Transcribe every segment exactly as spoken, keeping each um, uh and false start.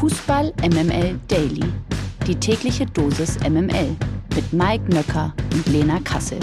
Fußball M M L Daily. Die tägliche Dosis M M L mit Mike Nöcker und Lena Kassel.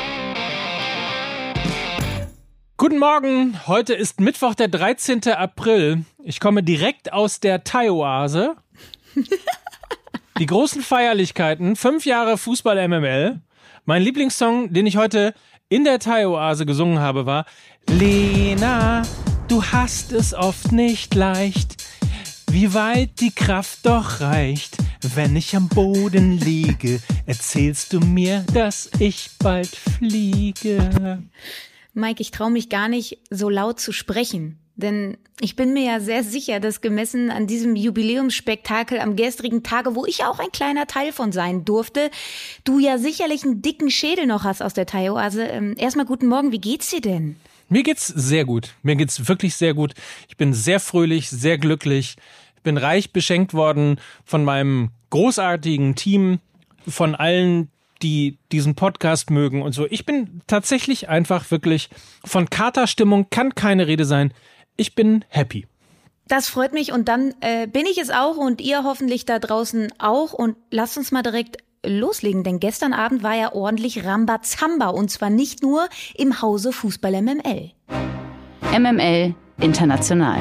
Guten Morgen, heute ist Mittwoch, der dreizehnten April. Ich komme direkt aus der Thai-Oase. Die großen Feierlichkeiten, fünf Jahre Fußball M M L. Mein Lieblingssong, den ich heute in der Thai-Oase gesungen habe, war Lena, du hast es oft nicht leicht, wie weit die Kraft doch reicht. Wenn ich am Boden liege, erzählst du mir, dass ich bald fliege. Mike, ich traue mich gar nicht, so laut zu sprechen. Denn ich bin mir ja sehr sicher, dass gemessen an diesem Jubiläumsspektakel am gestrigen Tage, wo ich auch ein kleiner Teil von sein durfte, du ja sicherlich einen dicken Schädel noch hast aus der Thai-Oase. Ähm, erstmal guten Morgen, wie geht's dir denn? Mir geht's sehr gut. Mir geht's wirklich sehr gut. Ich bin sehr fröhlich, sehr glücklich. Ich bin reich beschenkt worden von meinem großartigen Team, von allen, die diesen Podcast mögen und so. Ich bin tatsächlich einfach wirklich, von Katerstimmung kann keine Rede sein. Ich bin happy. Das freut mich und dann äh, bin ich es auch und ihr hoffentlich da draußen auch. Und lasst uns mal direkt loslegen, denn gestern Abend war ja ordentlich Rambazamba und zwar nicht nur im Hause Fußball M M L. M M L International.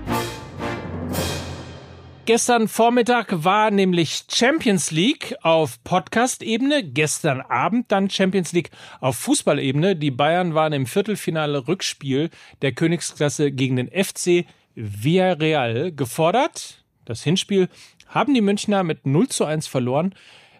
Gestern Vormittag war nämlich Champions League auf Podcast-Ebene, gestern Abend dann Champions League auf Fußballebene. Die Bayern waren im Viertelfinale Rückspiel der Königsklasse gegen den F C Villarreal gefordert. Das Hinspiel haben die Münchner mit null zu eins verloren.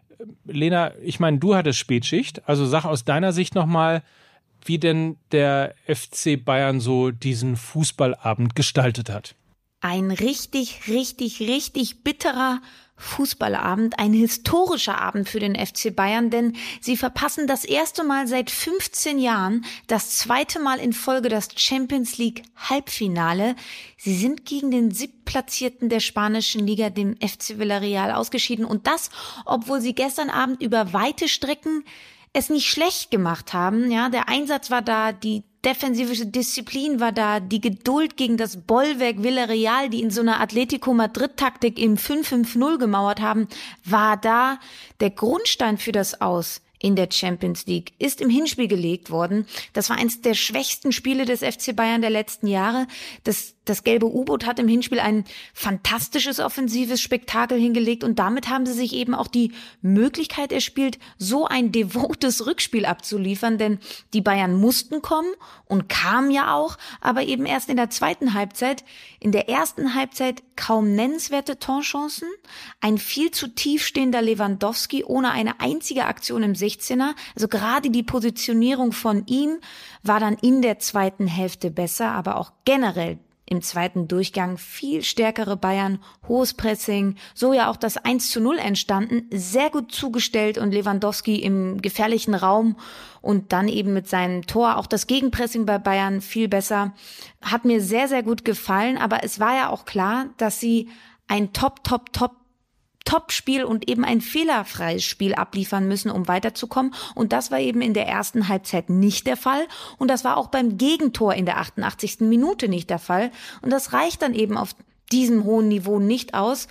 Lena, ich meine, du hattest Spätschicht, also sag aus deiner Sicht nochmal, wie denn der F C Bayern so diesen Fußballabend gestaltet hat. Ein richtig, richtig, richtig bitterer Fußballabend, ein historischer Abend für den F C Bayern, denn sie verpassen das erste Mal seit fünfzehn Jahren, das zweite Mal in Folge das Champions League Halbfinale. Sie sind gegen den Siebtplatzierten der spanischen Liga, dem F C Villarreal, ausgeschieden und das, obwohl sie gestern Abend über weite Strecken es nicht schlecht gemacht haben. Ja, der Einsatz war da, die defensive Disziplin war da, die Geduld gegen das Bollwerk Villarreal, die in so einer Atletico Madrid-Taktik im fünf fünf null gemauert haben, war da. Der Grundstein für das Aus in der Champions League ist im Hinspiel gelegt worden. Das war eins der schwächsten Spiele des F C Bayern der letzten Jahre. Das, das gelbe U-Boot hat im Hinspiel ein fantastisches offensives Spektakel hingelegt und damit haben sie sich eben auch die Möglichkeit erspielt, so ein devotes Rückspiel abzuliefern, denn die Bayern mussten kommen und kamen ja auch, aber eben erst in der zweiten Halbzeit. In der ersten Halbzeit kaum nennenswerte Torchancen, ein viel zu tief stehender Lewandowski ohne eine einzige Aktion im sechzehner. Also gerade die Positionierung von ihm war dann in der zweiten Hälfte besser, aber auch generell im zweiten Durchgang viel stärkere Bayern, hohes Pressing, so ja auch das eins zu null entstanden, sehr gut zugestellt und Lewandowski im gefährlichen Raum und dann eben mit seinem Tor, auch das Gegenpressing bei Bayern viel besser, hat mir sehr, sehr gut gefallen, aber es war ja auch klar, dass sie ein Top, Top, Top Top-Spiel und eben ein fehlerfreies Spiel abliefern müssen, um weiterzukommen. Und das war eben in der ersten Halbzeit nicht der Fall. Und das war auch beim Gegentor in der achtundachtzigsten Minute nicht der Fall. Und das reicht dann eben auf diesem hohen Niveau nicht aus,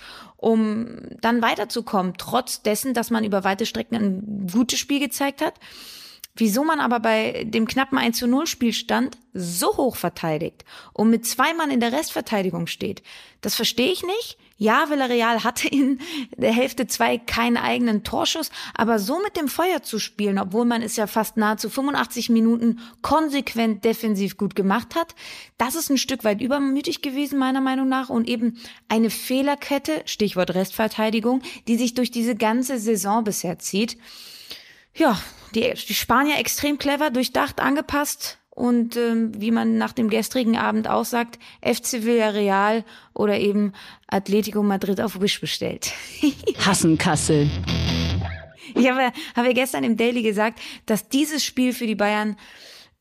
um dann weiterzukommen, trotz dessen, dass man über weite Strecken ein gutes Spiel gezeigt hat. Wieso man aber bei dem knappen eins zu null Spielstand so hoch verteidigt und mit zwei Mann in der Restverteidigung steht, das verstehe ich nicht. Ja, Villarreal hatte in der Hälfte zwei keinen eigenen Torschuss, aber so mit dem Feuer zu spielen, obwohl man es ja fast nahezu fünfundachtzig Minuten konsequent defensiv gut gemacht hat, das ist ein Stück weit übermütig gewesen, meiner Meinung nach, und eben eine Fehlerkette, Stichwort Restverteidigung, die sich durch diese ganze Saison bisher zieht. Ja, die, die Spanier extrem clever, durchdacht, angepasst. Und ähm, wie man nach dem gestrigen Abend auch sagt, F C Villarreal oder eben Atletico Madrid auf Wish bestellt. Hassen Kassel. Ich habe, habe gestern im Daily gesagt, dass dieses Spiel für die Bayern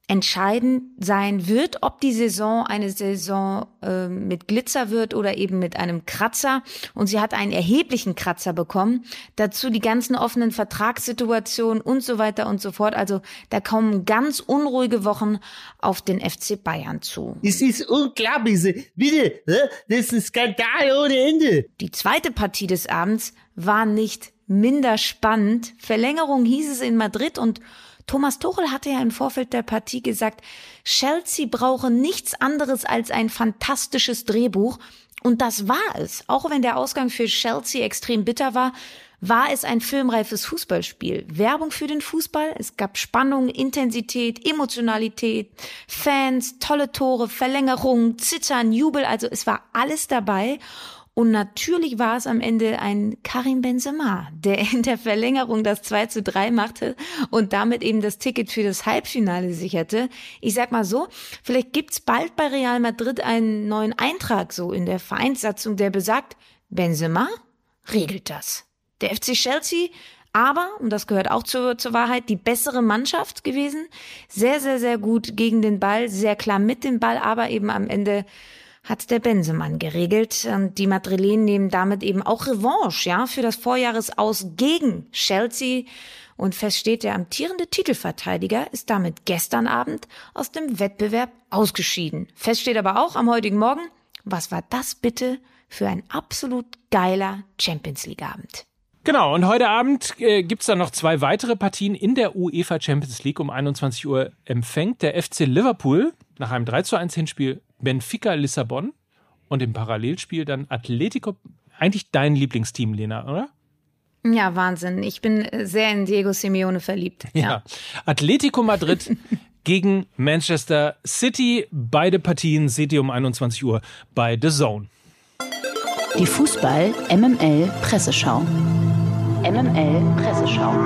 entscheidend sein wird, ob die Saison eine Saison äh, mit Glitzer wird oder eben mit einem Kratzer. Und sie hat einen erheblichen Kratzer bekommen. Dazu die ganzen offenen Vertragssituationen und so weiter und so fort. Also da kommen ganz unruhige Wochen auf den F C Bayern zu. Es ist unglaublich. Bitte, das ist ein Skandal ohne Ende. Die zweite Partie des Abends war nicht minder spannend. Verlängerung hieß es in Madrid und Thomas Tuchel hatte ja im Vorfeld der Partie gesagt, Chelsea brauche nichts anderes als ein fantastisches Drehbuch. Und das war es. Auch wenn der Ausgang für Chelsea extrem bitter war, war es ein filmreifes Fußballspiel. Werbung für den Fußball. Es gab Spannung, Intensität, Emotionalität, Fans, tolle Tore, Verlängerung, Zittern, Jubel. Also es war alles dabei. Und natürlich war es am Ende ein Karim Benzema, der in der Verlängerung das zwei zu drei machte und damit eben das Ticket für das Halbfinale sicherte. Ich sag mal so, vielleicht gibt's bald bei Real Madrid einen neuen Eintrag so in der Vereinssatzung, der besagt, Benzema regelt das. Der F C Chelsea, aber, und das gehört auch zur, zur Wahrheit, die bessere Mannschaft gewesen. Sehr, sehr, sehr gut gegen den Ball, sehr klar mit dem Ball, aber eben am Ende hat der Benzemann geregelt. Und die Madrilenen nehmen damit eben auch Revanche, ja, für das Vorjahresaus gegen Chelsea. Und fest steht, der amtierende Titelverteidiger ist damit gestern Abend aus dem Wettbewerb ausgeschieden. Fest steht aber auch am heutigen Morgen, was war das bitte für ein absolut geiler Champions-League-Abend? Genau, und heute Abend äh, gibt's dann noch zwei weitere Partien in der UEFA Champions League. Um einundzwanzig Uhr empfängt der F C Liverpool nach einem drei zu eins Hinspiel Benfica Lissabon und im Parallelspiel dann Atletico. Eigentlich dein Lieblingsteam, Lena, oder? Ja, Wahnsinn. Ich bin sehr in Diego Simeone verliebt. Ja, ja. Atletico Madrid gegen Manchester City. Beide Partien seht ihr um einundzwanzig Uhr bei The Zone. Die Fußball-M M L-Presseschau. M M L-Presseschau.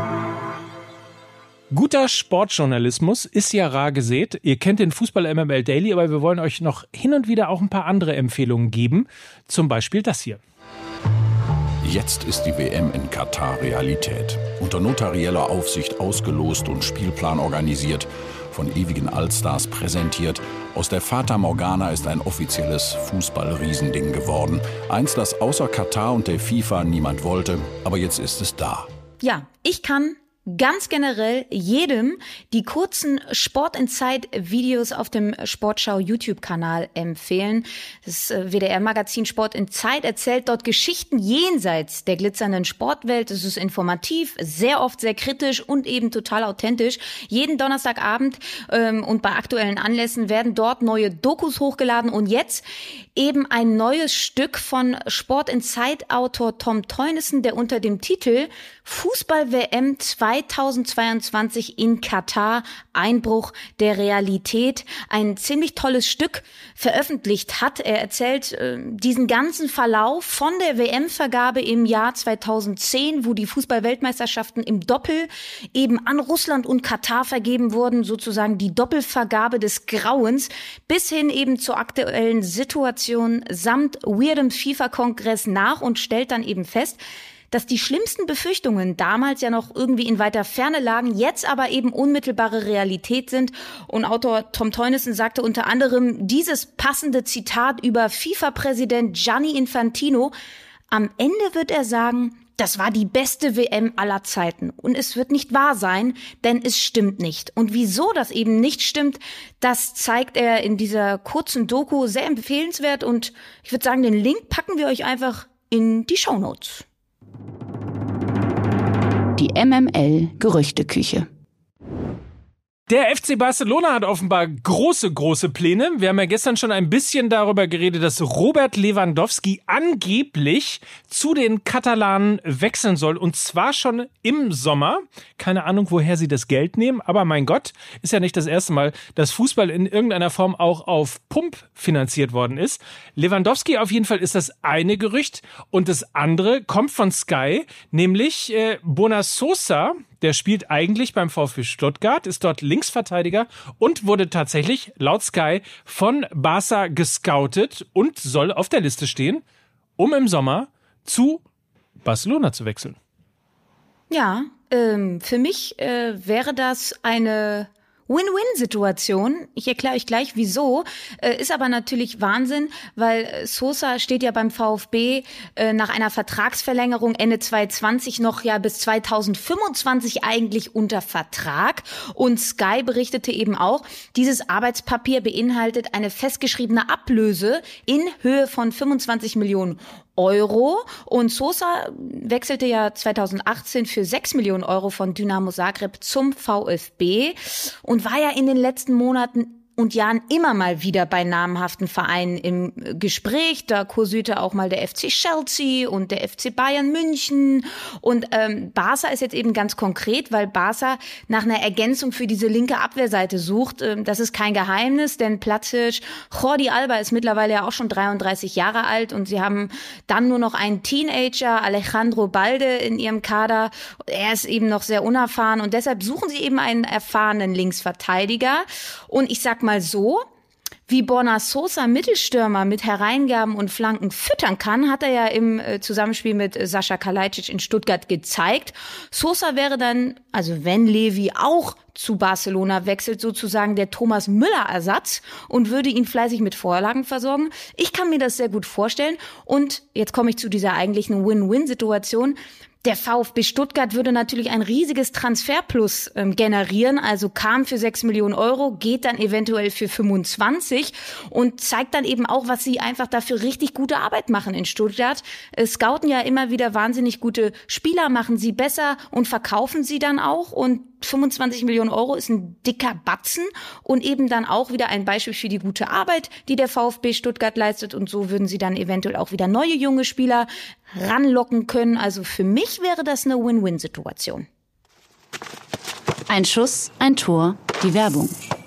Guter Sportjournalismus ist ja rar gesät. Ihr kennt den Fußball-M M L Daily, aber wir wollen euch noch hin und wieder auch ein paar andere Empfehlungen geben. Zum Beispiel das hier. Jetzt ist die W M in Katar Realität. Unter notarieller Aufsicht ausgelost und Spielplan organisiert, von ewigen Allstars präsentiert. Aus der Fata Morgana ist ein offizielles Fußball-Riesending geworden. Eins, das außer Katar und der FIFA niemand wollte, aber jetzt ist es da. Ja, ich kann ganz generell jedem die kurzen Sport in Zeit Videos auf dem Sportschau YouTube-Kanal empfehlen. Das W D R-Magazin Sport in Zeit erzählt dort Geschichten jenseits der glitzernden Sportwelt. Es ist informativ, sehr oft sehr kritisch und eben total authentisch. Jeden Donnerstagabend ähm, und bei aktuellen Anlässen werden dort neue Dokus hochgeladen und jetzt eben ein neues Stück von Sport in Zeit-Autor Tom Teunissen, der unter dem Titel Fußball-W M zweitausendzweiundzwanzig in Katar, Einbruch der Realität, ein ziemlich tolles Stück veröffentlicht hat. Er erzählt äh, diesen ganzen Verlauf von der W M-Vergabe im Jahr zweitausendzehn, wo die Fußball-Weltmeisterschaften im Doppel eben an Russland und Katar vergeben wurden, sozusagen die Doppelvergabe des Grauens, bis hin eben zur aktuellen Situation samt weirdem FIFA-Kongress nach und stellt dann eben fest, dass die schlimmsten Befürchtungen damals ja noch irgendwie in weiter Ferne lagen, jetzt aber eben unmittelbare Realität sind. Und Autor Tom Teunissen sagte unter anderem dieses passende Zitat über FIFA-Präsident Gianni Infantino: Am Ende wird er sagen, das war die beste W M aller Zeiten. Und es wird nicht wahr sein, denn es stimmt nicht. Und wieso das eben nicht stimmt, das zeigt er in dieser kurzen Doku, sehr empfehlenswert. Und ich würde sagen, den Link packen wir euch einfach in die Shownotes. Die M M L-Gerüchteküche. Der F C Barcelona hat offenbar große, große Pläne. Wir haben ja gestern schon ein bisschen darüber geredet, dass Robert Lewandowski angeblich zu den Katalanen wechseln soll. Und zwar schon im Sommer. Keine Ahnung, woher sie das Geld nehmen. Aber mein Gott, ist ja nicht das erste Mal, dass Fußball in irgendeiner Form auch auf Pump finanziert worden ist. Lewandowski auf jeden Fall ist das eine Gerücht. Und das andere kommt von Sky, nämlich äh, Borna Sosa. Der spielt eigentlich beim VfB Stuttgart, ist dort Linksverteidiger und wurde tatsächlich laut Sky von Barca gescoutet und soll auf der Liste stehen, um im Sommer zu Barcelona zu wechseln. Ja, ähm, für mich äh, wäre das eine Win-Win-Situation. Ich erkläre euch gleich, wieso. Äh, ist aber natürlich Wahnsinn, weil Sosa steht ja beim VfB äh, nach einer Vertragsverlängerung Ende zwanzig zwanzig noch ja bis zwanzig fünfundzwanzig eigentlich unter Vertrag. Und Sky berichtete eben auch, dieses Arbeitspapier beinhaltet eine festgeschriebene Ablöse in Höhe von fünfundzwanzig Millionen Euro. Und Sosa wechselte ja zwanzig achtzehn für sechs Millionen Euro von Dynamo Zagreb zum VfB und war ja in den letzten Monaten und Jahren immer mal wieder bei namhaften Vereinen im Gespräch. Da kursierte auch mal der F C Chelsea und der F C Bayern München. Und ähm, Barca ist jetzt eben ganz konkret, weil Barca nach einer Ergänzung für diese linke Abwehrseite sucht. Ähm, das ist kein Geheimnis, denn Platzhirsch Jordi Alba ist mittlerweile ja auch schon dreiunddreißig Jahre alt und sie haben dann nur noch einen Teenager, Alejandro Balde, in ihrem Kader. Er ist eben noch sehr unerfahren und deshalb suchen sie eben einen erfahrenen Linksverteidiger. Und ich sag mal so, wie Borna Sosa Mittelstürmer mit Hereingaben und Flanken füttern kann, hat er ja im Zusammenspiel mit Sascha Kalajdzic in Stuttgart gezeigt. Sosa wäre dann, also wenn Levi auch zu Barcelona wechselt, sozusagen der Thomas Müller-Ersatz und würde ihn fleißig mit Vorlagen versorgen. Ich kann mir das sehr gut vorstellen. Und jetzt komme ich zu dieser eigentlichen Win-Win-Situation. Der VfB Stuttgart würde natürlich ein riesiges Transferplus ähm, generieren, also kam für sechs Millionen Euro, geht dann eventuell für fünfundzwanzig und zeigt dann eben auch, was sie einfach dafür richtig gute Arbeit machen in Stuttgart. Äh, scouten ja immer wieder wahnsinnig gute Spieler, machen sie besser und verkaufen sie dann auch und fünfundzwanzig Millionen Euro ist ein dicker Batzen und eben dann auch wieder ein Beispiel für die gute Arbeit, die der VfB Stuttgart leistet und so würden sie dann eventuell auch wieder neue junge Spieler ranlocken können. Also für mich wäre das eine Win-Win-Situation. Ein Schuss, ein Tor, die Werbung.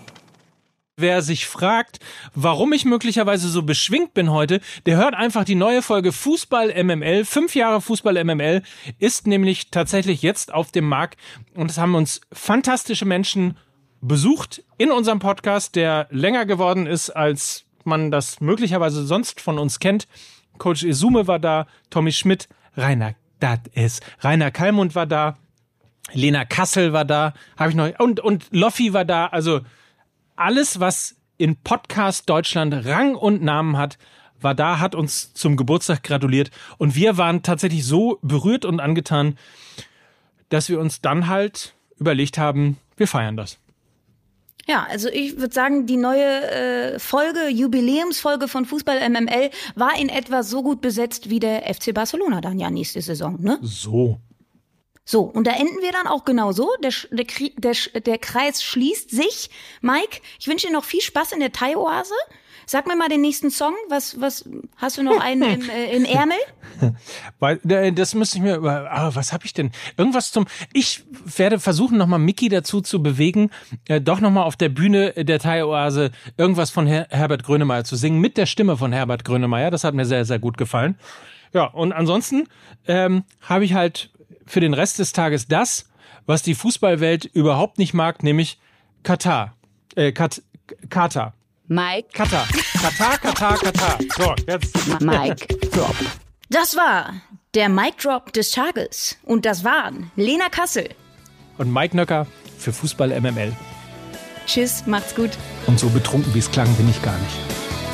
Wer sich fragt, warum ich möglicherweise so beschwingt bin heute, der hört einfach die neue Folge Fußball M M L. Fünf Jahre Fußball M M L ist nämlich tatsächlich jetzt auf dem Markt und es haben uns fantastische Menschen besucht in unserem Podcast, der länger geworden ist, als man das möglicherweise sonst von uns kennt. Coach Esume war da, Tommy Schmidt, Rainer, das ist, Rainer Kallmund war da, Lena Kassel war da, habe ich noch, und, und Loffi war da, also alles, was in Podcast Deutschland Rang und Namen hat, war da, hat uns zum Geburtstag gratuliert. Und wir waren tatsächlich so berührt und angetan, dass wir uns dann halt überlegt haben, wir feiern das. Ja, also ich würde sagen, die neue äh, Folge, Jubiläumsfolge von Fußball M M L war in etwa so gut besetzt wie der F C Barcelona dann ja nächste Saison, ne? So. So, und da enden wir dann auch genau so. Der, der, der, der Kreis schließt sich. Mike, ich wünsche dir noch viel Spaß in der Thai-Oase. Sag mir mal den nächsten Song. Was, was hast du noch einen im, äh, im Ärmel? Weil, das müsste ich mir über. Ah, was habe ich denn? Irgendwas zum. Ich werde versuchen, nochmal Micky dazu zu bewegen, äh, doch nochmal auf der Bühne der Thai-Oase irgendwas von Her- Herbert Grönemeyer zu singen, mit der Stimme von Herbert Grönemeyer. Das hat mir sehr, sehr gut gefallen. Ja, und ansonsten ähm, habe ich halt für den Rest des Tages das, was die Fußballwelt überhaupt nicht mag, nämlich Katar. Äh, Kat- Katar. Mike. Katar. Katar, Katar, Katar. So, jetzt. Mike Drop. Das war der Mic Drop des Tages. Und das waren Lena Kassel. Und Mike Nöcker für Fußball M M L. Tschüss, macht's gut. Und so betrunken, wie es klang, bin ich gar nicht.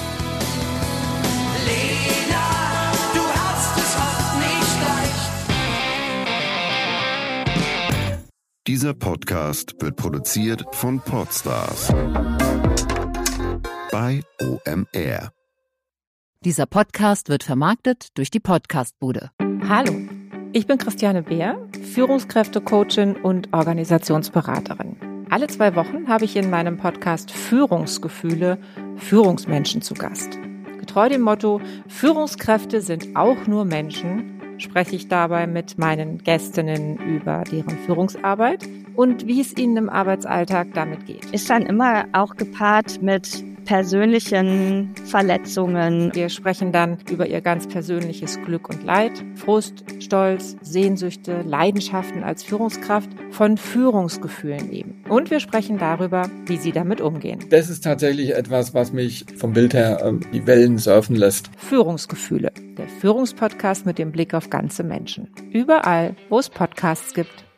Dieser Podcast wird produziert von Podstars bei O M R. Dieser Podcast wird vermarktet durch die Podcastbude. Hallo, ich bin Christiane Beer, Führungskräftecoachin und Organisationsberaterin. Alle zwei Wochen habe ich in meinem Podcast Führungsgefühle Führungsmenschen zu Gast. Getreu dem Motto, Führungskräfte sind auch nur Menschen, spreche ich dabei mit meinen Gästinnen über deren Führungsarbeit und wie es ihnen im Arbeitsalltag damit geht. Ist dann immer auch gepaart mit persönlichen Verletzungen. Wir sprechen dann über ihr ganz persönliches Glück und Leid, Frust, Stolz, Sehnsüchte, Leidenschaften als Führungskraft, von Führungsgefühlen eben. Und wir sprechen darüber, wie sie damit umgehen. Das ist tatsächlich etwas, was mich vom Bild her ähm, die Wellen surfen lässt. Führungsgefühle, der Führungspodcast mit dem Blick auf ganze Menschen. Überall, wo es Podcasts gibt.